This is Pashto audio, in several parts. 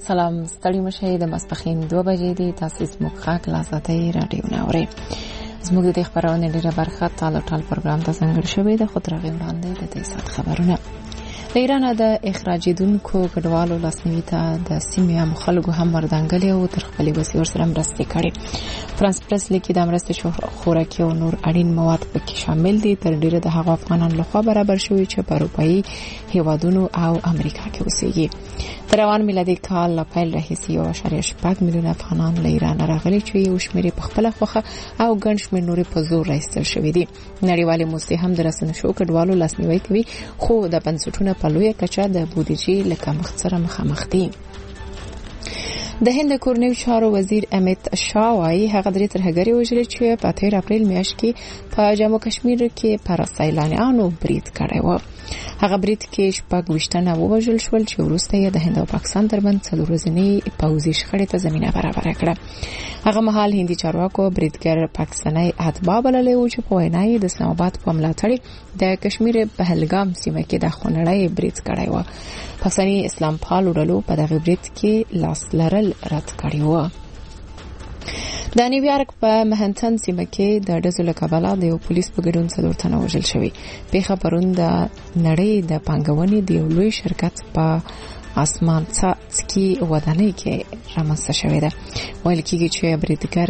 سلام ستړي مشه د ماسپخین 2 بجې دي. تاسو زموږ غږ له آزادۍ رادیو نه اورئ. زموږ د خبرونې ډیره برخه ټال پروګرام ته څنګه شوې ده. خو تر هغه وړاندې د دې سات خبرونه. د ایران د اخراجیدونکو کډوالو لاسنیوي ته د سیمې مخالګو هم وردانګلې او تر خپلې وسیلې سره مرسته کړې. فرانس پریس لیکي د مرستې خوراکي او نور اړین مواد پکې شامل دي. تر ډیره د هغو افغانانو لخوا برابر شوی چې په اروپאי هیوادونو او امریکا کې اوسېږي. تر روان میلادي کال له پیل راهیسې 1.8 میلیون افغانان له ایران راغلي چې یو شمېر په خپل خوخه او ګڼ شمېر نور په زور راایستل شوی دي. نړیوالې موسسې هم د رسنیو کډوالو لاسنیوي کوي، خو د بنسټونو په لویه کچه د بودیجې له کمښت سره مخامخ دي. د هند کورنیو چارو وزیر امیت شاه وايي هغه درې ترهګری وژل چې په 13 اپریل میاشت کې په جموں کشمیر کې پر سیلانیانو برید کړی و. هغه برید کې 28 تنه وژل شول چې وروسته یې د هند او پاکستان ترمنځ 4 ورځې پوځي شخړې ته زمينه برابر کړه. هغه مهال هندي چارواکو بریدګر پاکستاني اتباع بللې و چې په وینا یې د اسلام آباد په ملاتړ د کشمیر پهلګام سیمه کې د خونړۍ برید کړی و. پاکستاني اسلام پالو ډلو په دغه برید کې لاس لرل رد کړی و. د نیویارک په مهنتن سیمه کې د ډزو له کبله د یو پولیس په ګډون 4 تنه وژل شوی. پیښه پرون د نړۍ د پانګونې د یو لوی شرکت په اسمان څکی ودانۍ کې رامنځته شوې ده. ویل کېږي چې بریدګر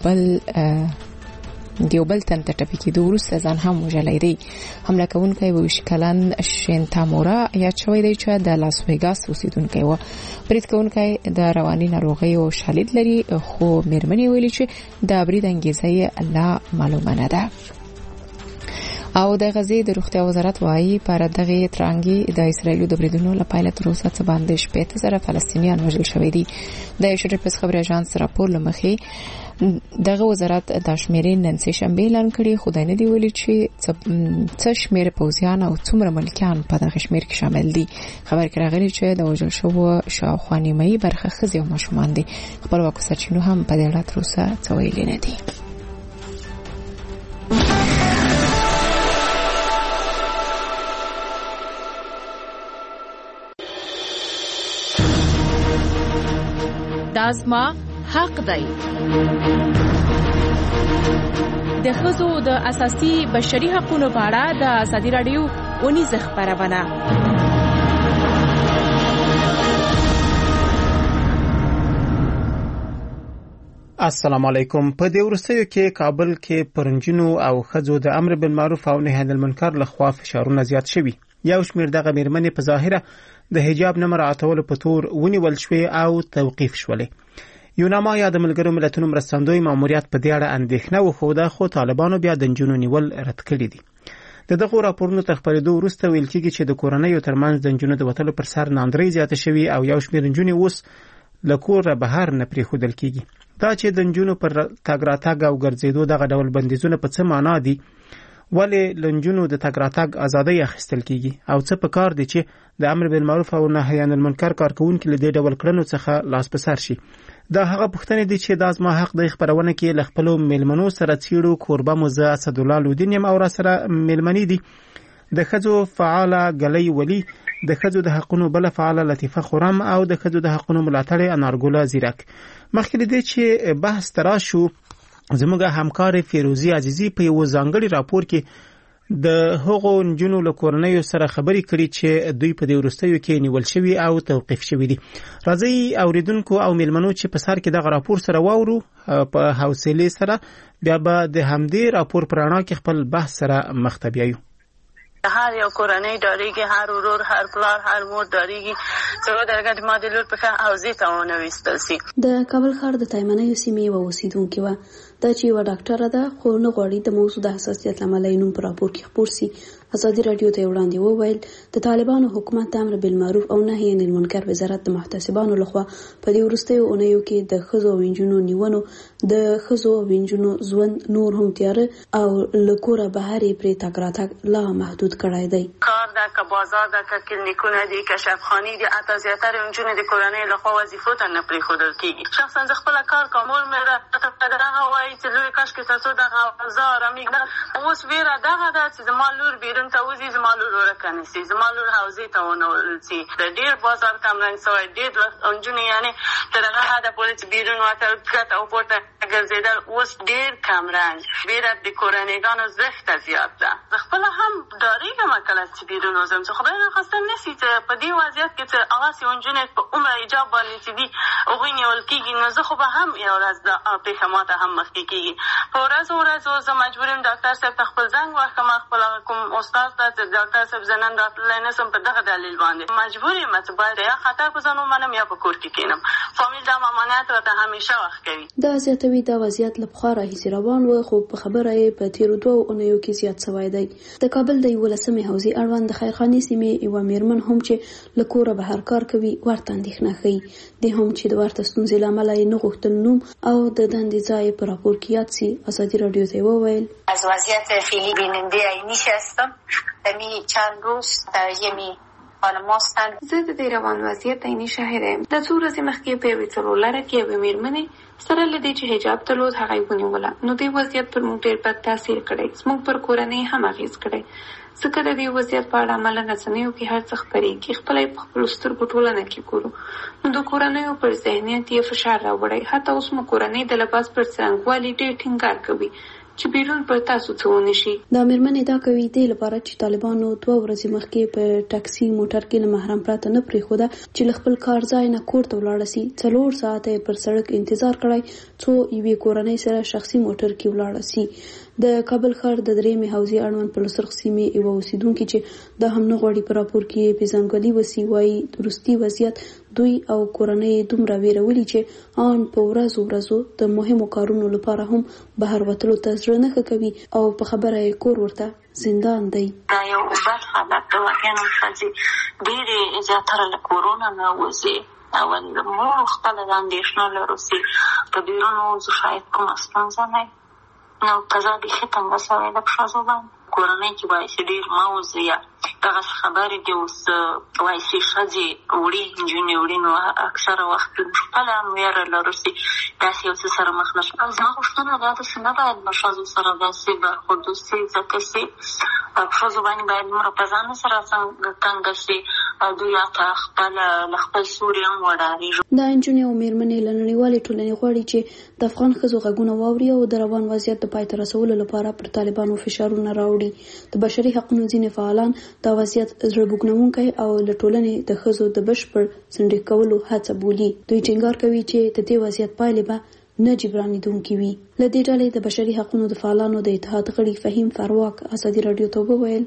دیوبل تن ته ټپي کېدو وروسته ځان هم وژلی دی. حمله کوونکی 22 کلن شینتامورا یا شوی دی چې د لاس ویګاس اوسیدونکی و. برید کوونکی د رواني ناروغیو شالید لري، خو مېرمنې ویلي چې د برید انګیزه یې لا معلومه نه ده. او د غزې د روغتیا وزارت وايي پر دغه ترانګي د اسرایل د بریدونو لپاره تر اوسه څه باندې 15 فلسطینیان وژل شوي دي. د شریف خبري اژانس راپور لمخې دغه وزارت د شمیرې نن سه شنبه اعلان کړي، خو دا نه دی ویلي چې څه شمیر پوځیان او څومره ملکیان په دغه شمیر کې شامل دي. خبر کړه غلي چې د وژل شوو شاوخوا نیمه برخه ښځې او ماشومان دي. خبر واکو سرچینو هم په دې اړه تر اوسه څه ویلي نه دي. دازما حق دی. د ښځو د اساسي بشري حقوقو په اړه د ازادي رادیو اونیز خبرونه. السلام علیکم. په دې ورستیو کې کابل کې پرنجینو او ښځو د امر بالمعروف او نهي عن المنکر لخوا فشارونه زیات شوي. یو شمېر دغه مېرمنې په ظاهره د حجاب نه مراعاتولو په تور ونیول شوې او توقیف شولې. یوناما یا د ملګرو ملتونو مرستندوی ماموریت په دې اړه اندېښنه وښوده، خو طالبانو بیا د نجونو نیول رد کړي دي. د دغه راپورونو تر خپرېدو وروسته ویل کېږي چې د کورنیو ترمنځ د نجونو د وتلو پر سر ناندرۍ زیاته شوي او یو شمېر نجونې اوس له کوره بهر نه پرېښودل کېږي. دا چې د نجونو پر تګ راتګ او ګرځېدو دغه ډول بندیزونه په څه معنا دي، ولې له نجونو د تګ راتګ ازادۍ اخیستل کېږي او څه پکار دي چې د امر بالمعروف او نهي عن المنکر کارکوونکي له دې ډول کړنو څخه لاس په سر شي. دا هغه پوښتنې دي چې دا زما حق د خبرونه کې له خپلو میلمنو سره څیړو. کوربه موزه اسدالله لودین یم او را سره میلمنې دي د ښځو فعاله ګلۍ ولی، د ښځو د حقونو بل فعاله لطیفه خورم او د ښځو د حقونو ملاتړ انارګل زیرک. مخکې دې چې بحث تراشو، زموږ همکار فیروزی عزیزی په یو ځانګړي راپور کې د هغو نجونو له کورنیو سره خبرې کړي چې دوی په دې وروستیو کې نیول شوي او توقیف شوي دي. راځئ اوریدونکو او میلمنو چې په سر کې دغه راپور سره واورو په حوصلې سره، بیا به د همدې راپور پر رڼا کې خپل بحث سره مخ ته بیایو. هر یو کورنۍ داریږي، هر ورور، هر پلار، هر مور داریږي چې در ګډ ماده لور په حوزې ته ونويستل شي. د کابل ښار د تایمنیو سیمې و اوسیدونکو دا چې یو ډاکټر ده خو نه غواړي د موضوع د حساسیت لامل نوم په راپور کې خبر سي. ازادي رادیو ته وړاندې وویل د طالبانو حکومت د امر بالمعروف او نهي عن المنکر وزارت د محتسبانو لخوا په دې وروستیو اونیو کې د ښځو وینجونو نیونو، د ښځو وینجونو ژوند نور هم تیار او لکوره بهري پرې تګ راتګ لا محدود کړای دی. کار ده که بازار ده که کلینیکونه دي که شفاخانې دي، حتی زیاتره وینجونو د کورنۍ لخوا وظیفو ته نه پرېښودل کېږي. شخصا زه خپله کار کومول مې دغه وایي چې لوی کاشکې تاسو دغه اوضاع آرامي اوس ویره دغه ده چې زما لور بېره بیرون ته وځي زما لور ورکنسي، زما لور حوزې ته ونه ورسي. د ډېر بازار کمرنګ سوی، ډېر نجونې یعنې تر هغه حده پورې چې بیرون وتل ښکته او پورته ګرځېدل اوس ډېر کمرنګ. بیره د کورنیګانو زښته زیات ده. زه خپله هم ډارېږم کله چې بیرون وځم، چې خدای ناخواسته نه سي چې په دې وضعیت کې چې هغسې نجونې په عمره حجاب باندې چې دي هغوی نیول کېږي، نو زه خو به هم یو ورځ دا پېښه ماته هم مخکې کېږي. په ورځو زه مجبور یم ډاکټر صاحب ته خپل زنګ ورکړم، خپل کوم استاد ته چې ډاکټر صاحب زه نن راتللی نه شم په دغه دلیل باندې. مجبور یم چې باید یا خطر په ځان ومنم یا په کور کې کښېنم. فامیل دا ممانعت راته همیشه وخت کوي. دا زیاتوي دا وضعیت له پخوا راهیسې روان و، خو په خبره یې په تېرو 2 اونیو کې زیات سوی دی. د کابل د 11مې حوزې اړوند د خیرخانې سیمې یوه میرمن هم چې له کوره بهر کار کوي ورته اندېښنه ښیي. دې هم چې د ورته ستونزې له امله یې نه غوښتل نوم او د دندې ځای په راپور کې یاد سي. ازادي راډیو ته وویل از وضعیت فعلی بیننده عینیش هستم. دمی چند روز ترجمه خانم هستند. زه د دې روان وضعیت عیني شاهد یم. د څو ورځې مخکې په یوې څلورلاره کې یوې میرمنې سره له دې چې حجاب درلود هغه یې ونیوله، نو دې وضعیت پر موږ ډېر بد تاثیر کړی، زموږ پر کورنۍ هم اغېز کړی. ځکه د دې وضعیت په اړه عمله رسنیو کې هر څه خپرېږي، خپله یې په خپلو سترګو ټولنه کې ګورو، نو د کورنیو پر ذهنیت یې فشار راوړی. حتی اوس مو کورنۍ د لباس پر څرنګوالي ډېر ټینګار کوي چې بیرون پر تاسو څه ونه شي. دا میرمنې دا کوي دې لپاره چې طالبانو 2 ورځې مخکې په ټاکسي موټر کې له محرم پرته نه پرېښوده چې له خپل کار ځای نه کور ته ولاړه سي. 4 ساعته پر سړک انتظار کړی څو یوې کورنۍ سره شخصي موټر کې ولاړه سي. د کابل ښار د 3مې حوزې اړوند په لسرخ سیمې یوه اوسیدونکي چې دا هم نه غواړي په راپور کې پېژندګلوي وسي وایي وروستي وضعیت دوی او کورنۍ دومره ویرولي چې آن په ورځو د مهمو کارونو لپاره هم بهر وتلو ته زړه نه ښه کوي او په خبره یې کور ورته زندان دی. دا یو بد حالت د واقعا ښځې ډېرې زیاتره له کورونه نه وځي. اول موږ خپله د اندېښنه لرو چې په بیرون وځو شاید کومه ستونزه نه وي، نو قضا بیخي تنګه سوې ده په ښځو باندې. کورنۍ کې وایي چې ډېر مه وځي، یا دغسې خبرې دي اوس وایي چې ښځې وړي نجونې وړي، نو اکثره وخت خپله هم ویره لرو چې داسې یو څه سره مخ نه شو. او زما غوښتنه دا ده چې نه باید له ښځو سره داسې برخورد وسي، ځکه چې په ښځو باندې باید دومره په ځان سره تنګه شي دوی حتی خپله له خپل سوري هم وډارېږي. دا نجونې او میرمنې له نړیوالې ټولنې غواړي چې د افغان ښځو غږونه واوري او د روان وضعیت د پای ته رسولو لپاره پر طالبانو فشارونه راوړي. د بشري حقونو ځینې فعالان دا وضعیت زړه بوږنونکی او له ټولنې د ښځو د بشپړ څنډې کولو هڅه بولي. دوی ټینګار کوي چې د دې وضعیت پایلې به نه جبرانېدونکې وي. له دې ډلې د بشري حقونو د فعالانو د اتحاد غړي فهیم فرواک ازادي راډیو ته وویل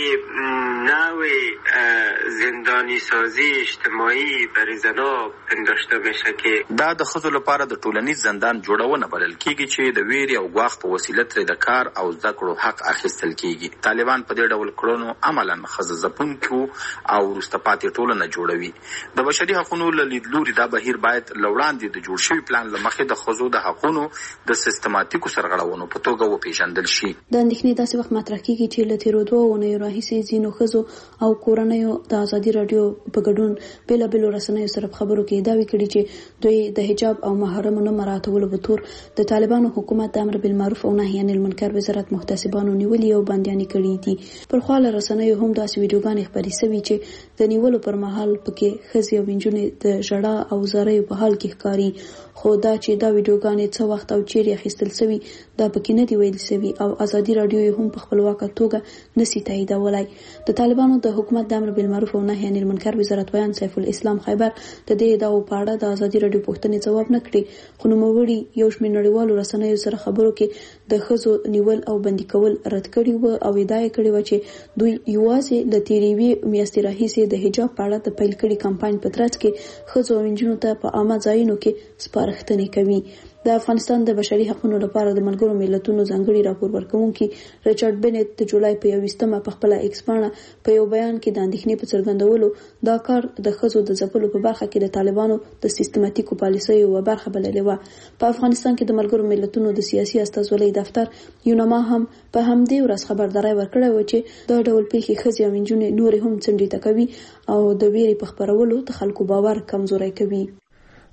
نوع زندانی سازی اجتماعی برای زنا پنداشته میشه که دا د ښځو لپاره د ټولنیز زندان جوړونه بلل کیږي چې د ویرې او ګواښ په وسیله ترې د کار او زده کړو حق اخیستل کیږي. طالبان په دې ډول کړنو عملاً ښځه ځپونکو او وروسته پاتې ټولنه جوړوي. د بشري حقونو له لیدلوري دا بهیر باید له وړاندې د جوړ شوي پلان له مخې د ښځو د حقونو د سیستماتیکو سرغړونو په توګه وپېژندل شي. د اندېښنې داسې وخت مطرح کیږي چې له تېرو 2 اونیو راهیسې ځینو ښځو او کورنیو د ازادي راډیو په ګډون بېلابېلو رسنیو سره په خبرو کې دعوې کړي چې دوی د حجاب او محرمو نه مراعاتولو په تور د طالبانو حکومت د امر بالمعروف او نهي عن المنکر وزارت محتسبانو نیولي او بندیانې کړي دي. پر خوا له رسنیو هم داسې ویډیوګانې خپرې سوي چې د نیولو پر مهال پکې ښځې او نجونې د ژړا او زاریو په حال کې ښکاري، خو دا چې دا ویډیوګانې څه وخت او چیرې اخیستل سوي دا پکې نه دی ویل سوي او ازادي راډیو هم په خپلواکه توګه نسي تاییدولای. د طالبانو د حکومت د امر بالمعروف او نهي عن المنکر وزارت ویان سیف الاسلام خیبر د دې ادعاو په اړه د ازادي راډیو پوښتنې ځواب نه کړي، خو نوموړي یو شمېر نړیوالو رسنیو سره خبرو کې د ښځو نیول او بندي کول رد کړي و او ادعا یې کړې وه چې دوی یوازې د تېرې یوې میاشتې راهیسې د حجاب په اړه د پیل کړي کمپاین په ترڅ کې ښځو او نجونو ته په عامه ځایونو کې سپارښتنې کوي. د افغانستان د بشري حقونو لپاره د ملګرو ملتونو ځانګړي راپور ورکوونکي ریچارډ بنت د جولای په 21مه په خپله ایکس پاڼه په یو بیان کې د اندېښنې په څرګندولو دا کار د ښځو د ځپلو په برخه کې د طالبانو د سیستماتیکو پالیسیو یوه برخه بللې وه. په افغانستان کې د ملګرو ملتونو د سیاسي استازولۍ دفتر یونما هم په همدې ورځ خبرداری ورکړی و چې دا ډول پیښې ښځې او نجونې نورې هم څنډې ته کوي او د ویرې په خپرولو د خلکو باور کمزوری کوي.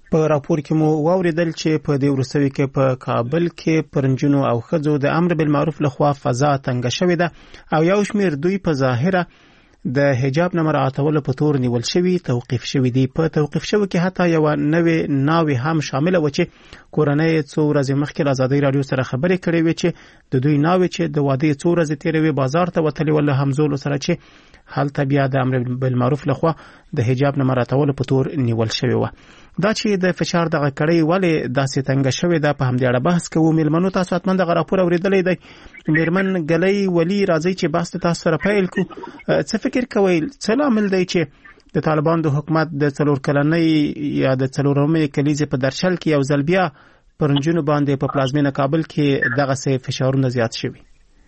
په راپور کې مو واوریدل چې په دې وروستیو کې په کابل کې پرنجونو او ښځو د امر بالمعروف لخوا فضا تنګه شوې ده او یو شمېر دوی په ظاهره د حجاب نه مراعاتولو په تور نیول شوي توقیف شوي دي. په توقیف شوي کې حتی یو نوې ناوې هم شامله و چې کورنۍ څو ورځې مخکې له ازادۍ راډیو سره خبرې کړې وې چې د دوی ناوې چې د واده څو ورځې تېروي بازار ته وتلې ول له همزولو سره چې هلته بیا د امر بالمعروف لخوا د حجاب نه مراعاتولو په تور نیول شوی و. دا چې د فشار دغه کړۍ ولې داسې تنګه شوې ده په همدې اړه بحث کوو. میلمنو تاسو حتما دغه راپور اورېدلی دی. میرمن ګلۍ ولي راځئ چې بحث تاسو سره پیل کړو. څه فکر کوئ څه لامل دی چې د طالبانو د حکومت د 4 کلنۍ یا د 4مې کلیزې په درشل کې یو ځل بیا پر نجونو باندې په پلازمینه کابل کې دغسې فشارونه زیات شوي؟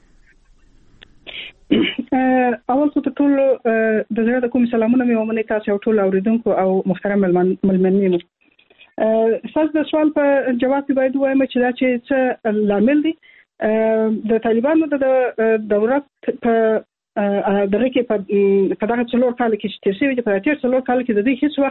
اول خو ته ټول د زړه د کوم سلامونه مې ومنئ تاسو او ټول اوریدونکو او محترم ملمنې مو. تاسو د سوال په جواب کې باید وایم چې دا چې څه لامل دي د طالبانو د دوره په دغه کې په دغه 4 کال کې چې تیر شوی په تیر 4 کال کې د دې هیڅ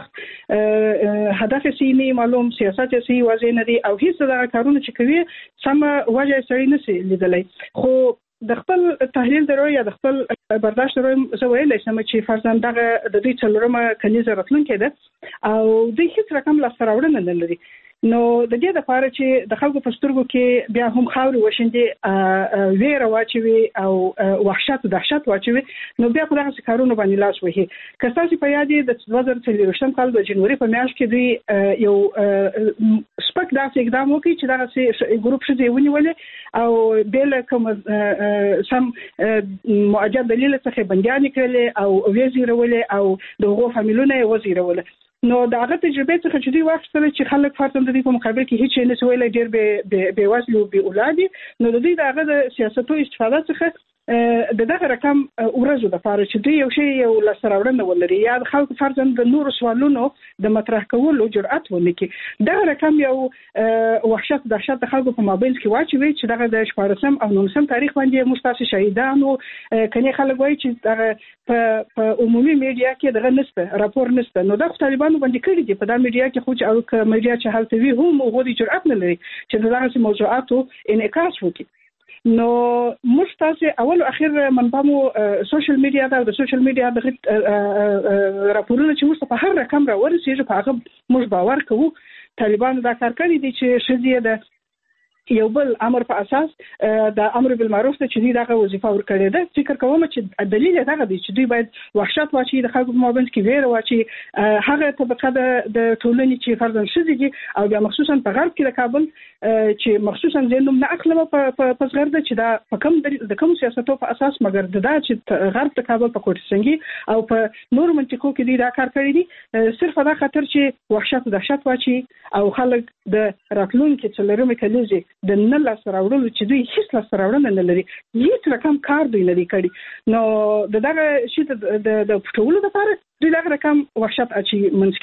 وخت هدف سیمه معلوم سیاست سي واضح نه دي او هیڅ دغه کارونه چې کوي سم وجه سړی نشي لیدلای. خو د خپل تحلیل درو یا د خپل برداشت درو زه ویلای شم چې فرضاً دغه د دې 4مه کلیزه راتلونکې ده او د هیڅ رقم لاسته راوړنه نه لري. نو د دې لپاره چې د خلکو په سترګو کې بیا هم خاورې وشندي ویره واچوي او وحشت او دهشت واچوي نو بیا په دغه کارونو باندې لاس وهي. که تاسو په یاد د 2023 کال د جنوري په میاشت کې دوی یو سپک داسې اقدام وکړي چې دغه ګروپ شته ونیولې او بل کوم سم معجب دلیل څخه بنديان کړل او وزیرولې او دغه فامیلونه وزیرولې. نو دا هغه تجربه څخه چې دوی واخیستل چې خلک فرضاً د دې په مقابل کې هیڅ نه سویل ډیر به وسلو به اولادي نو د دې دغه د سیاستو استفاده څخه دغه رقم ورزو د فارغ چې دوی یو شی یو لسراوړنه ولري یا خلک فرضاً د نور سوالونو د مطرح کولو جرأت ونکړي. دغه رقم یو وحشت دهشت د خلکو په مابین کې واچوي چې دغه د 14 او 19 تاریخ باندې مستاسي شهیدانو کني خلک وایي چې دغه په عمومي میډیا کې دغه نسبه راپور نسبه نو د طالبانو باندې کړی دي په دا میډیا کې خو او میډیا چې حالت وی هم غوډي جرأت نه لري چې دغه موضوعاتو انعکاس وکړي. نو موږ تاسو اول او اخر منبعمو سوشل میډیا دا د سوشل میډیا د راپورونو چې موږ په هر رقم را ورسېږي په هغه موږ باور کوو. طالبان دا کار کوي دي چې شذیه د یو بل امر په اساس د امر بالمعروف ته چې دغه وظیفه ورکړي ده. فکر کوم چې دلیل دغه دی چې دوی باید وحشت واچي د خلکو په مابین کې ویره واچي هغه طبقه د ټولنې چې فرضاً شذې دي او بیا مخصوصا په غرب کې د کابل چې مخصوصا زینوم نه اخلمه په غرب چې دا په کوم د کوم سیاستو په اساس مګر دا چې غرب د کابل په کوټ څنګه او په نور منطقو کې دا کار کړی دي صرف دا خاطر چې وحشت دهشت واچي او خلک د راتلونکي 4مې کلیزې د نه لاسته راوړلو چې دوی هیڅ لاسته راوړنه نه لري هیڅ رقم کار دوی نه لري کړی. نو دغه شی د پټولو لپاره دوی دغه رقم وحشت اچي منځ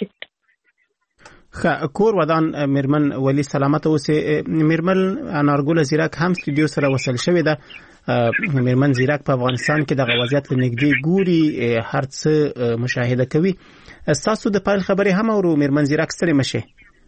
کې. کور ودان میرمن ولی سلامت اوسه. میرمن انارګل زیرک هم استودیو سره وصل شوې ده. میرمن زیرک په افغانستان کې د وضعیت لنګدي ګوري هر څه مشاهده کوي. تاسو د پایل خبرې هم اورو میرمن زیرک ستړي مشه.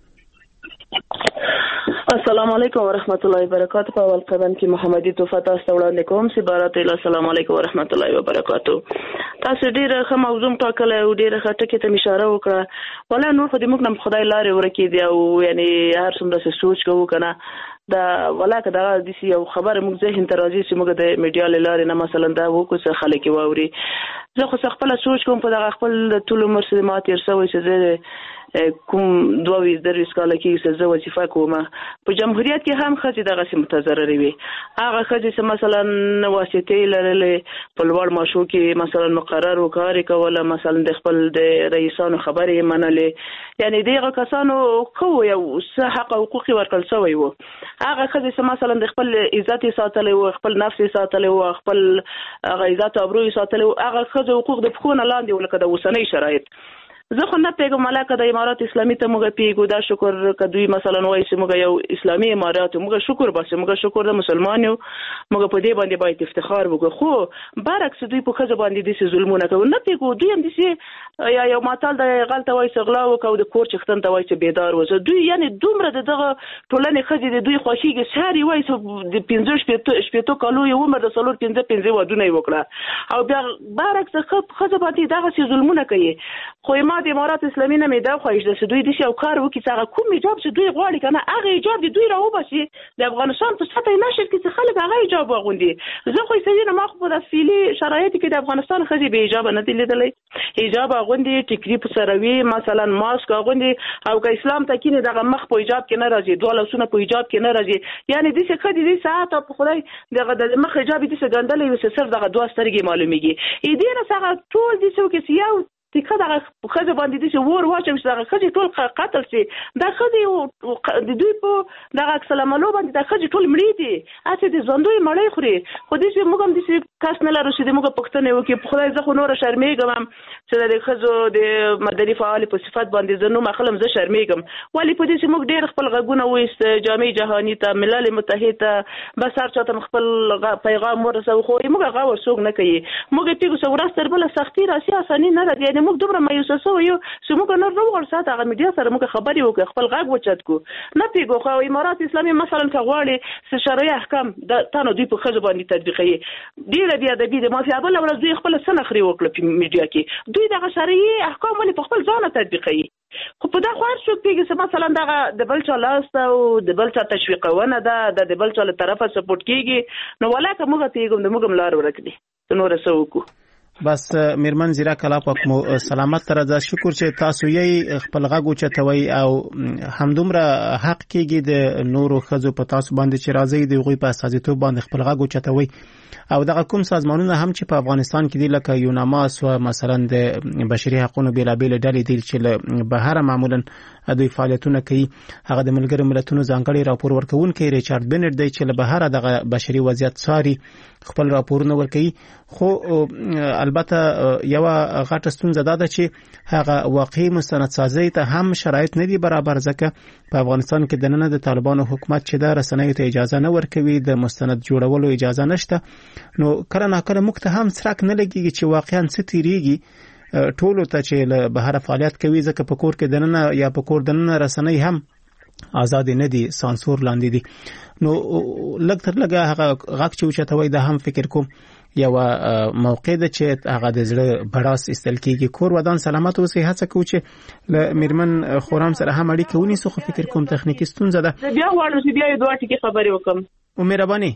السلام علیکم ورحمت الله وبرکاتہ. په اول قدم کې محمدي توفه تاسو وړاندې کوم سپارات السلام علیکم ورحمت الله وبرکاتہ. تاسو ډیره ښه موضوع ټاکله او ډیره ښه ټکی ته اشاره وکړه. ولا نور خو دې موږ نه خدای لارې ورکې دی او یعنی هر څومره سوچ کوو کنه دا ولا که دا د یو خبره موږ ذهن ته راځي چې موږ د میډیا لارې نه مثلا دا وکړو څه خلک واوري. زه خو خپل سوچ کوم په دغه خپل ټول عمر سره ما تیر شوی چې کوم 22 کال کې زه وظیفه کوم په جمهوریت کې هم خځې دغه سم متضرر وي. هغه خځې چې مثلا واسطې لرلې په لوړ معاشو کې مثلا مقرر وکړي کوله مثلا د خپل د رئیسانو خبرې منلې یعنی دغه کسانو خو یو څه حق حقوقي ورکړل شوی وو. هغه خځې چې مثلا د خپل عزت ساتلې وو خپل نفس ساتلې وو خپل عزت او ابرو ساتلې وو هغه خځې حقوق د فخونه لاندې ولکه د وسنۍ شرایط زه خو نه پیګم ملکه د امارات اسلامي ته موږ پیګو دا شکر کدوې مثلا وایي چې موږ یو اسلامي امارات موږ شکر باسو موږ شکر د مسلمان یو موږ په دې باندې باید افتخار وکړو خو برعکس دوی په خځه باندې د ظلمونه کوي نه پیګو دوی هم دي یا یو ماتل د غلطه وایي چې غلا وکاو د کور چختن ته وایي چې بیدار وځي دوی یعنی دومره دغه ټولنې خځې د دوی خوښیږي ساري وایي چې د 15 شپېتو کالو یو عمر د 15 ودونه وکړه او بیا برعکس خځه باندې دغه ظلمونه کوي خو د امارات اسلامي نه مې دا خوښ ده چې دوی د شي او کار وکړي چې هغه کوم حجاب چې دوی غواړي کنه هغه حجاب دوی راوباسي د افغانستان په سطح نشر کې چې خلک هغه حجاب واغوندي زه خو یې نه ما خو په فعلی شرایط کې د افغانستان خځې به حجاب نه دي لیدلې حجاب واغوندي ټیکری په سروي مثلا ماسک واغوندي او که اسلام ته کې دغه مخ په حجاب کې نه راځي دوه لاسونه په حجاب کې نه راځي یعنی د څه خدي د ساعت په خدای دغه د مخ حجاب د څه ګندلې وسه صرف دغه دوه سترګې معلومیږي اې دې نه څنګه ټول د څه کې یو تیکه دغه خځه باندې د څه ور واچم چې دغه خځه ټول قتل شي دا خځه د دوی په دغه سلامالو باندې د خځه ټول مړې دي اته د ژوندوي مړې خوري خو دې چې موږ هم د کاس نه لرو چې موږ پښتنه وکي په خدای زه خو نور شرمېږم چې د خځو د مدني فعال په صفات باندې زنو مخلم زه شرمېږم ولی په دې چې موږ ډېر خپل غږونه وېست جامع جهاني ته ملل متحد ته بس هر چاته خپل پیغام ورسو خو موږ غوا وسوګ نه کوي موږ پیګو سورس تر بل سختي راسي اساني نه ده یعنی موږ دومره مایوسه سو یو چې موږ نور نو ورساته هغه میډیا سره موږ خبري وکړو خپل غږ وچت کو نه پیګو خو امارات اسلامي مثلا کغواړي چې شرعي احکام د تانو دوی په خځه باندې تطبیقي ډیره بیا د بي د مافیا بل ورځ دوی خپل سنخري وکړه په میډیا کې دوی د شرعي احکام ولې په خپل ځان تطبیقي خو په دا خور شو پیګي چې مثلا دغه د بل چا لاس او د بل چا تشویقونه ده د بل چا له طرفه سپورټ کیږي نو ولاکه موږ پیګم د موږ لار ورکړي نو رسو کو بس میرمن زیرا کلا پاک مو سلامت تر از شکر چې تاسو یې خپل غږ چتوي او همدومره حق کېږي د نورو خزو په تاسو باندې چې راځي د غوي په اساسیتوب باندې خپل غږ چتوي او دغه کوم سازمانونه هم چې په افغانستان کې دي لکه یوناماس او مثلا د بشري حقوقو بیلابل ډلې دي چې بهر معمولا دوی فعالیتونه کوي هغه د ملګرو ملتونو ځانګړي راپور ورکوونکی ریچارډ بنټ دی چې له بهر دغه بشري وضعیت ساري خپل راپورونه ورکوي خو البته یو غټه ستونزه ده چې هغه واقعي مستندسازي ته هم شرایط نه دي برابر ځکه په افغانستان کې د نن د طالبانو حکومت چې د رسنیو ته اجازه نه ورکوي د مستند جوړولو اجازه نشته نو کله ناکله موږ ته هم سرک نه لګيږي چې واقعا څه تیریږي ټولو ته چې له بهر فعالیت کوي ځکه په کور کې دننه یا په کور دننه رسنۍ هم آزاد نه دي سانسور لاندې دي نو لږ تر لږه هغه غږ چې اوچتوي دا هم فکر کوم یو موقع ده چې هغه د زړه بڑاس استل کېږي کور ودان سلامت او صحت څخه چې ل میرمن خورام سره هم اړیکه ونیسو خو فکر کوم تخنیکی ستونزه ده بیا وړو چې بیا دوه ټکی خبرې وکم او مهرباني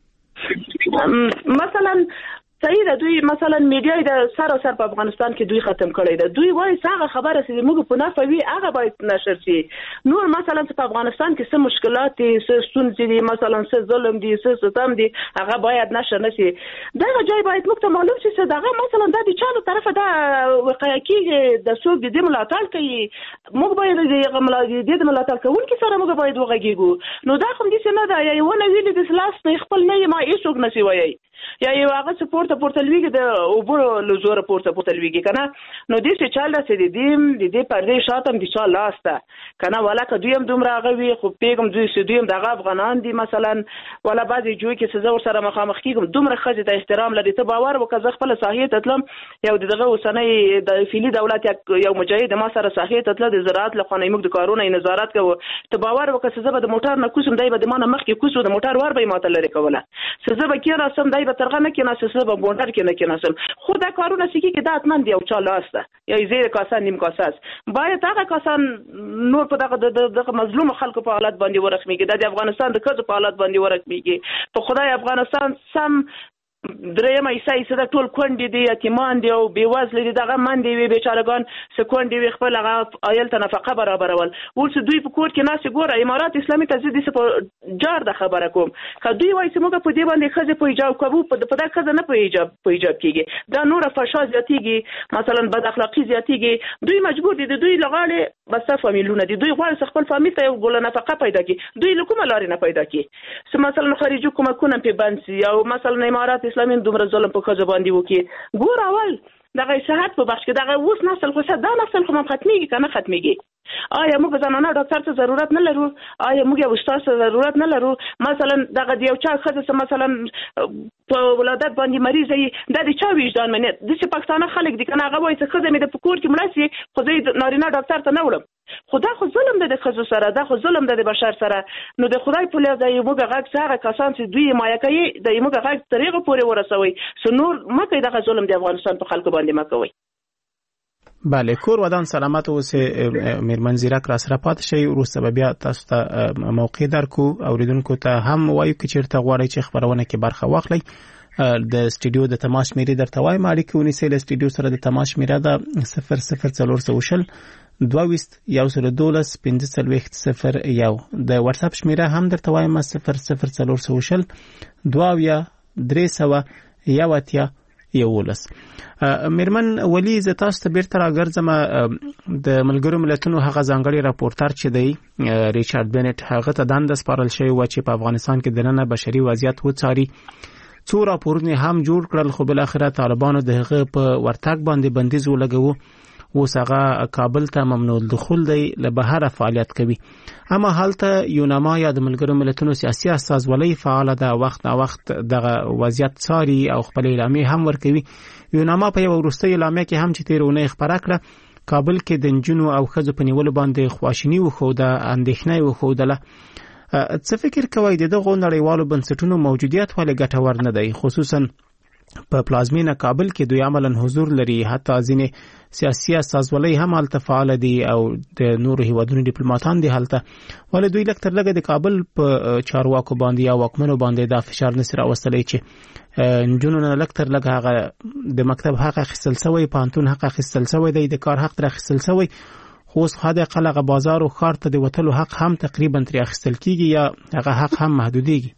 مثلا صحیح ده دوی مثلا میډیا د سر په افغانستان کې دوی ختم کړی ده دوی وایي څنګه خبره چې موږ په نافوي هغه باید نشر شي نور مثلا په افغانستان کې څه مشکلات دي څه ستونزې دي مثلا څه ظلم دي څه ستم دي هغه باید نشر نشي دغه ځای باید موږ ته معلوم شي چې دغه مثلا د چانو طرفه دا وقایع کېږي د څوک د ملاتړ کوي موږ باید د ملاتړ کوونکي سره موږ باید وغږیږو نو دا کوم دي چې نه دا یو نه ویل د سلاس نه خپل نه ما هیڅوک نشي وایي یا یو هغه سپورت پورتلويږي د اوبو لزور پورتلويږي کنه نو دې چې چاله سي دې پردې شاتم دي چا لاسته کنه ولاکه دویم دومره غوي خو پیغام دوی سي دویم دغه افغانان دي مثلا ولا بعضي جوړ کې سزا ور سره مخامخ کیږم دومره خځه د احترام لري ته باور وکړه خپل صحیح تطلم یو دغه وسنۍ د فعلی دولت یو مجاهد ما سره صحیح تطلم د زراعت له خانه موږ د کارونه نظارت کوو ته باور وکړه سزا د موټر نه کوسم دای به د مانه مخ کې کوسو د موټر ور به ماته لري کوله سزا به کې راسم دای به ترغه نه کې نه سزا به بونډر کې نه کې نسم خو دا کارونه سکی کې دا اتمن دی او چا لاسته یا زیر کاسان نیم کاساس باید هغه کاسان نور په دغه مظلوم خلکو په حالت باندې ورخميږي د افغانستان د کډو په حالت باندې ورخميږي په خدای افغانستان سم درېمه ایسای صدا ټول کونډې دي یتیمان دي او بیوزل دي دغه مندي وي بیچارهګان سکونډې وي خپل هغه عائل ته نفقه برابرول ورڅ دوی په کور کې ناس ګوره امارات اسلامي ته دې په جار د خبره کوم کدوې وایي چې موږ په دې باندې خځه په ایجاب کوو په دغه خځه نه په ایجاب کېږي دا نور فحشا زیاتېږي مثلا بد اخلاقی زیاتېږي دوی مجبور دي دوی لغاله بس فامیلونه دي دوی غواړي خپل فامیل ته یو ګل نفقه پیدا کړي دوی له کومه لارې نه پیدا کړي مثلا خارجي کومکونه په بنسي او مثلا امارات امارت اسلامي دومره ظلم په ښځو باندې وکړي. ګور اول دغه صحت په بخش کې دغه اوس نسل خو دا نسل خو ختميږي کنه ختميږي. آیا موږ زنانه ډاکټر ته ضرورت نه لرو؟ آیا موږ یو استاد ته ضرورت نه لرو؟ مثلا دغه یو چا ښځه مثلا په ولادت باندې مریض وي د چا وجدان مني د چې پښتانه خلک دي کنه هغه وایي چې ښځه مې د پکور کې مړه سي خو زه نارینه ډاکټر ته نه وړم. خدا خو ظلم ده د ښځو سره، دا خو ظلم ده د بشر سره. نو د خدای په لاره د موږ غږ سره کسان چې دوی مایا کوي د موږ غږ طریقه پورې ورسوي سنور مکه دغه ظلم د افغانستان په خلکو باندې مکوي. بله کور ودان سلامت اوسه میرمن زیرک را سره پات شي وروسته بیا تاسو ته موقع درکو اوریدونکو ته هم وایو چې چیرته غواړئ چې خبرونه کې برخه واخلئ. د سټوډیو د تماس میری درته وایم اړیکه ونیسئ. له سټوډیو سره د تماس میره ده 00400 22 15 01. د واتس اپ شمیره هم درته وایم 00400 22 11. میرمن ولی ز تاسو ته بیرته راګرځم. د ملګرو ملتونو هغه ځانګړي راپورټر چې دی ریچارډ بنټ هغه ته دند سپارل شوی و چې په افغانستان کې د نن بشري وضعیت وڅاري. څو راپورونه هم جوړ کړل خو بل اخره طالبانو دغه په ورتګ باندې بندیز ولګوو. اوس هغه کابل ته ممنوع الدخول دی له بهر فعالیت کوي. اما حالته یوناما یا د ملګرو ملتونو سیاسي استازولۍ فعال ده وخت دغه وضعیت څاري او خپل اعلامیه هم ورکوي. یوناما په یو وروستۍ اعلامیه کې هم چې تیرونه خبره کړه کابل کې د نجونو او ښځو په نیولو باندې خواشیني وښوده، اندېښنه وښودله. څه فکر کوئ د دغو نړیوالو بنسټونو موجودیت ولې ګټور نه دی؟ خصوصا په پلازمینه کابل کې دوی عملاً حضور لري، حتی ځینې سیاسي استازولۍ هم هلته فعال دي او د نورو هیوادونو ډیپلوماټان دي هلته. ولې دوی لږ تر لږه د کابل په چارواکو باندې یا واکمنو باندې دا فشار نشي راوستلی چې نجونو نه لږ تر لږه هغه د مکتب حق اخیستل سوی، پوهنتون حق اخیستل سوی دی، د کار حق تر اخیستل سوی، خو اوس حد اقل هغه بازار او ښار ته د وتلو حق هم تقریبا ترې اخیستل کیږي یا هغه حق هم محدودیږي.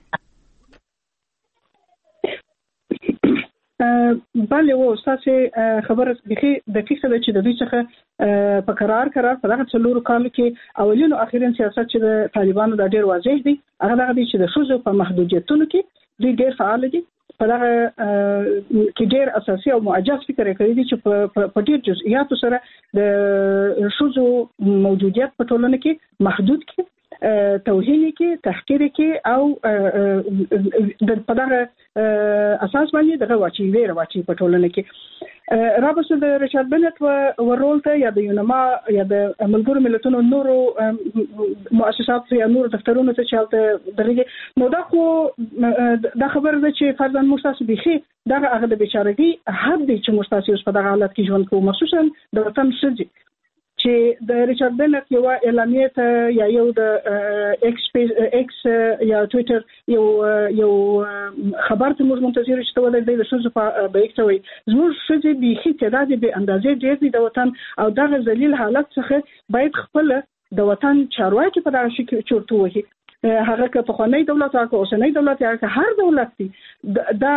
بله و تاسو خبره بخي دقیقه ده چې د دوی څخه په قرار په دغه څلورو کالو کې اولینو اخرین سیاست چې د طالبانو د ډیر واضح دي هغه دغه چې د ښځو په محدودیتونو کې دوی ډیر فعال دي. په دغه کې ډیر اساسي او معجز فکر کوي چې په ډیر جزئیاتو سره د ښځو موجودیت په ټولنه کې محدود کې توهین کې تحقیر کې او د پدغه اساس باندې دغه واچي په ټولنه کې رابطه د ریچارډ بنټ و رول ته یا د یوناما یا د ملګرو ملتونو نورو مؤسسات یا نورو دفترونو ته چالت درېږي. نو دا خو دا خبر ده چې فرضاً مستاسو بيخي دغه هغه د بیچارهګي حد دی چې مستاسو په دغه حالت کې ژوند کوي، مخصوصا د وطن سړي چې د ریچارډ بنټ یو اعلامیه ته یا یو د ایکس یا ټوئیټر یو خبر ته موږ منتظر چې ولې د شوزو په بیکټوي زموږ شوزي به تعداد به اندازې ډېر دي د وطن او دغه ذلیل حالت څخه باید خپل د وطن چارواکي په دغه شکل چورتو وهي. هغه که په خوانی دولت او که اوسنۍ دولت یا که هر دولت دی دا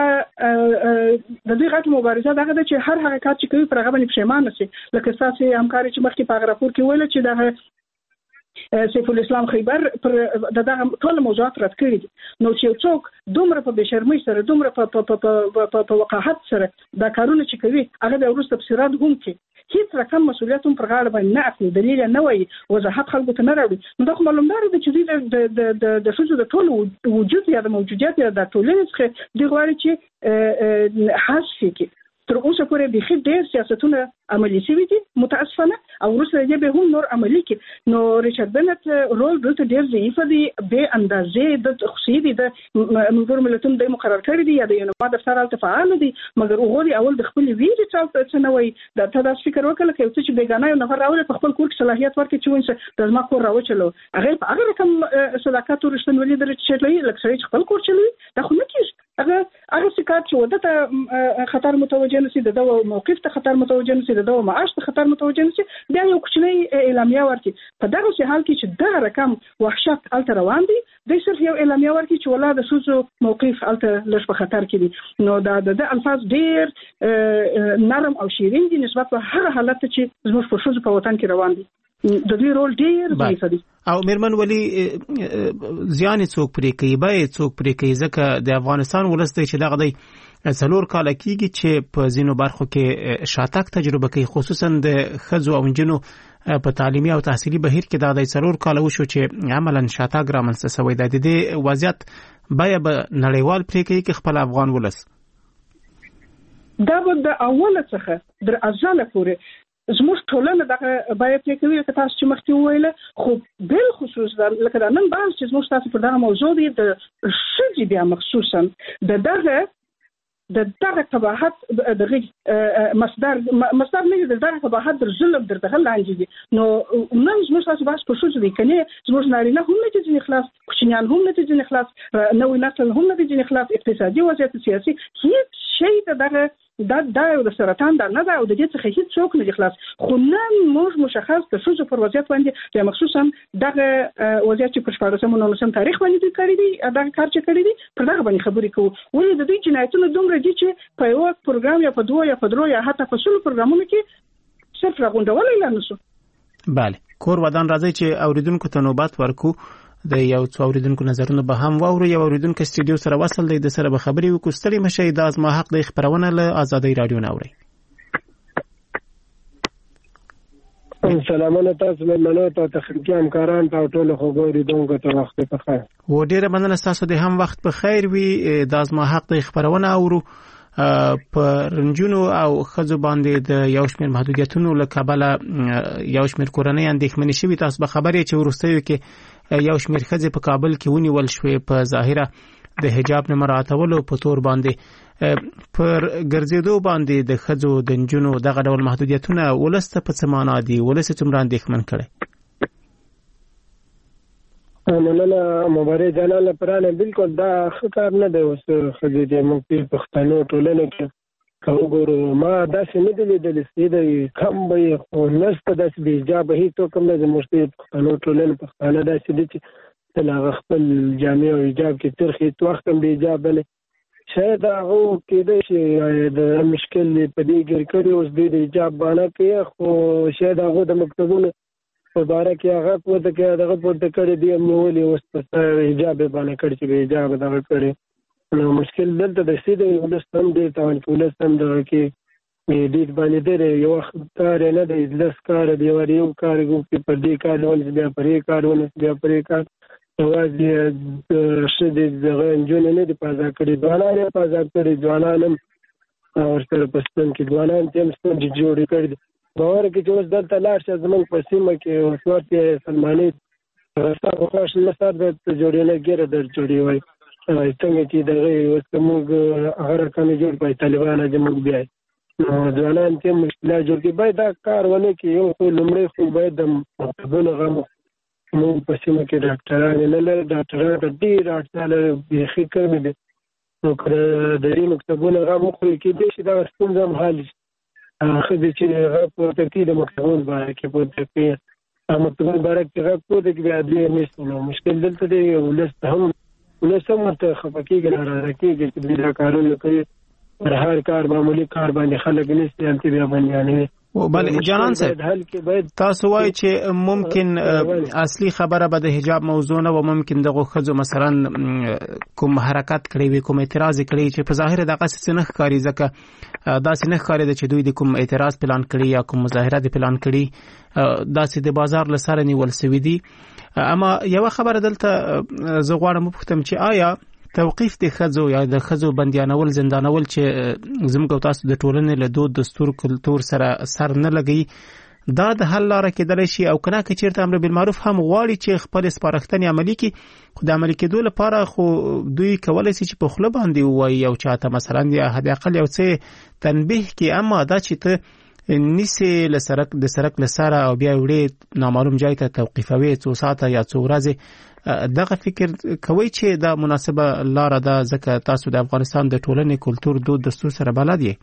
د دې غټ مبارزه دغه چې هر هغه کار چې کوي پر هغه باندې پښیمان شي. لکه تاسو همکاري چې مخکې په راپور کې ویل چې دغه سیف الاسلام خیبر پر دغه ټول موضوعات رد کړی دي. نو چې څوک دومره په بشرمۍ سره دومره په وقاحت سره دا کارونه چې کوي هغه د ورسته تفسیرات هم کوي هیڅ رقم مسؤلیت هم پر غاړه باندې نه اخلي، دلیل نه وایي، وضاحت خلکو ته نه راوړي. نو دا خو معلومدار دی چې د ښځو د ټول وجود یا د موجودیت یا د ټولنې څخه دوی غواړي چې حذف کړي. تر اوسه پورې بيخي ډېر سیاستونه عملي شوي دي متاسفانه او وروسته یې به هم نور عملي کړي. نو ریچارډ بنټ رول دلته ډېر ضعیف دی، به اندازې د خصوصي دي د ملګرو ملتونو د مقرر کړی دی یا د یوناما دفتر هلته فعال دي، مګر هغوی اول د خپل ویرې څه نه وایي. دا ته داسې فکر وکړه که یو څه چې بیګانه یو نفر راولي په خپل کور کې صلاحیت ورکړي چې وایي د زما کور راوچلو هغه په هغه رقم صداقت او رښتینولي درته چلوي لکه سړی چې خپل کور چلوي. دا خو نه کېږي. هغه سکات چې وده ته خطر متوجه نشي، د دو موقف ته خطر متوجه نشي، د دو معاش ته خطر متوجه نشي، بیا یو کوچنی اعلامیه ورکړي. په دغه حال کې چې دا رقم وحشت الته روان دي د صرف یو اعلامیه ورکړي چې ولا د ښځو موقف الته لږ په خطر کې دي. نو دا د الفاظ ډېر نرم او شیرین دي نسبت په هغه حالت چې زموږ په ښځو په وطن کې روان دي. د دې رول ډیر ضعیف دی. او میرمن ولی زیان څوک پرې کوي به څوک پرې کوي ځکه د افغانستان ولست چې دغه دی 4 کال کېږي چې په ځینو برخو کې شاتګ تجربه کوي خصوصا د ښځو او نجونو په تعلیمي او تحصیلي بهیر کې دا د 4 کال وشو چې عملاً شاتګ رامنځته شوی دی. د دې وضعیت باید به نړیوال پرې کوي کې خپل افغان ولس دا به د اوله څخه در ازاله پورې زموږ ټولنه دغه باید پرې کوي که تاسو چې مخکې وویله. خو بل خصوص لکه دا نن بحث چې زموږ تاسو پر دغه موضوع دی د ښځې بیا مخصوصا د دغه قباحت دغه مصدر نه د دغه قباحت در ظلم در دغه لاندې دي. نو نن زموږ تاسو بحث په ښځو دی کنه زموږ نارینه هم نه دي خلاص کوچنیان هم نه دي خلاص نوې نسل هم نه دي خلاص اقتصادي وضعیت سیاسي هیڅ شی دغه دا یو د سرطان دا نه دا او د دې څخه هیڅ څوک نه خلاص. خو نن موږ مشخص د ښځو پر وضعیت باندې یا مخصوصا دغه وضعیت چې په 14 تاریخ باندې کړی دی دغه کار چې کړی دی پر دغه باندې خبرې کوو. ولې د دې جنایتونو دومره دي چې په یو پروګرام یا په 2 یا په 3 یا حتی په 100 پروګرامونو کې صرف راغونډول نه نشو. بله کور ودان راځي چې اوریدونکو ته نوبت ورکو د یو څو اوریدونکو نظرونه به هم واورو. یو اوریدونکو استودیو سره وصل دی د سره به خبرې وکړو. ستړي مشه د ازما حق د خبرونه له آزادۍ رادیو نه اوري. سلامونه تاسو مېلمنو ته تخنیکی همکاران ته ټول اوریدونکو ته وخت په خیر. و ډیره مننه تاسو د هم وخت په خیر وي. د ازما حق د خبرونه اورو په رنجونو او خځو باندې د یو شمېر محدودیتونو له کبله یو شمېر کورنۍ اندېښمنې شوي. تاسو به خبرې چې وروستیو کې یو شمېر ښځې په کابل کې ونیول شوې په ظاهره د حجاب نه مراعاتولو په تور باندې پر ګرځېدو باندې د ښځو د نجونو دغه ډول محدودیتونه ولس ته په څه معنا دي؟ ولس یې څومره اندېښمن کړی؟ مننه مبارک جانانه پرانه بالکل دا ښه کار نه دی. اوس ښځې د موږ په پښتنو ټولنه کې که وګورو ما داسې نه دی لیدلی چې کم به یې خو نشته داسې د حجاب هېڅوک هم نه دی. موږ د پښتنو ټولنه پښتانه داسې دي چې تل هغه خپل جامې او حجاب کې تر هېڅ وخت هم د حجاب بلې شاید هغه کېدای شي د مشکل په دې ګیر کړي اوس دوی د حجاب بانه کوي خو شاید هغه د مکتبونو په باره کې هغه پورته کوي دغه پورته کړي دي نیولې اوس په حجاب یې بانه کړي چې د حجاب دغه کړي. نو مشکل دلته د سیده ولس هم ډېر تاوان کې ولس هم دغه کې ډېر باندې ډېر یو وخت کار نه دی 10 کار دی یو کار کوي پر دې کار ونیسي بیا پرې کار ونیسي بیا پرې کار یوازې ښځې دغه نجونې نه دي په ازاد کړي ځوانان یې په ازاد کړي ځوانان هم ورسره په ستن کې ځوانان چې هم ستونزې جوړې کړي دي. باور کې چې اوس دلته لاړ شه زموږ په سیمه کې اوس ورته سلماني رستا په خوښ نه سر د جوړېنه ګیره در جوړې وای څنګه چې دغه اوس موږ هغه رقم جوړ پای طالبان زموږ بیا ځوانان چې مشکلات جوړ کړي باید دا کار ونه کې یو خو لومړی خو باید د مکتبونو غم موږ په سیمه کې ډاکټران نه لري ډاکټران ته ډېر اړتیا لري بیخي کمې دي. نو که د دې مکتبونو غم وخوري کېدای شي دغه ستونزه هم حل شي. ښځې چې هغه پورته کړي د مکتبونو باره کې پورته کړي مکتبونو باره کې هغه پورته کړي بیا دوی نشته. نو مشکل دلته دی ولس هم ورته خفه کېږي ناراضه کېږي چې دوی دا کارونه کوي. پر هر کار معمولي کار باندې خلک نشته هلته بیا بندیانوي. بله جانان صاحب تاسو وایي چې ممکن اصلي خبره به د حجاب موضوع نه و ممکن دغه ښځو مثلا کوم حرکت کړی وي کوم اعتراض کړی چې په ظاهر دغه څه نه ښکاري ځکه داسې نه ښکاري چې دوی د کوم اعتراض پلان کړي یا کوم مظاهره د پلان کړي داسې د بازار له سره نیول سوي دي. اما یو خبره دلته زه غواړم وپوښتم چې آیا توقیف د ښځو یا د ښځو بندیانول زندانول چې زموږ تاسو د ټولنې له دود دستور کلتور سره سر نه لګي دا د حل لاره کېدلی شي او کنه که چیرته امر بالمعروف هم غواړي چې خپل سپارښتنې عملي کړي خو د عملي کېدو لپاره خو دوی کولی شي چې په خوله باندې ووایي او چاته مثلا یا حداقل یو څه تنبیه کړي. اما دا چې ته نیسې د سرک له سره او بیا وړې نامعلوم ځای ته توقیفوي څو ساعته یا څو ورځې دغه فکر کوي چې دا مناسبه لاره ده ځکه تاسو د افغانستان د ټولنې کلتور دود دستور سره بلد یې؟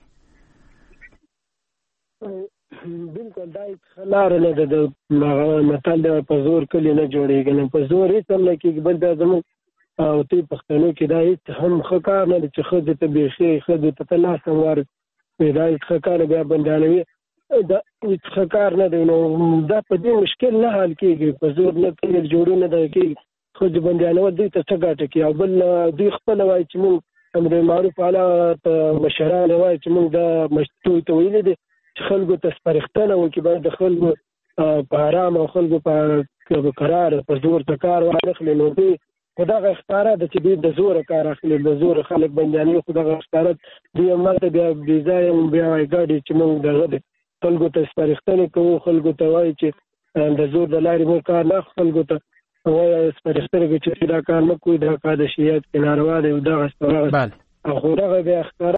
بالکل دا لاره نه ده د متل د په زور کلي نه جوړېږي نه په زور هېڅ هم نه کېږي بل دا زموږ او تی پښتنو کې دا هېڅ هم ښه کار نه دی چې ښځې ته بیخي ښځې ته ته لاس هم ورکړي دا هېڅ ښه کار بیا بندیانوي دا هیڅ کار نه دی. نو دا په دې مشکل نه حل کېږي، په زور نه کېږي، جوړو نه دی کېږي. ښځو بندیانول دوی ته څه ګټه کوي؟ او بل دوی خپله وایي چې موږ امر معروف اعلی مشران وایي چې موږ دا مشروع ته ویلي دي چې خلکو ته سپارښتنه وکړي، باید د خلکو په آرام او خلکو په قرار په زور ته کار واخلي. نو دوی خو دغه اختاره ده چې دوی د زوره کار اخلي، د زوره خلک بندیانوي. خو دغه اختاره دوی همالته بیا بېځایه بیا وایي ګاډي چې موږ دغه دی خلکو ته سپارښتنې کوو، خلکو ته وایي چې د زور د لارې موږ کار نه اخلو، خلکو ته وایي سپارښتنې کوي چې دا کار نه کوي، دا کار د شریعت کې ناروا دی او دغه خو دغه بیا اختاره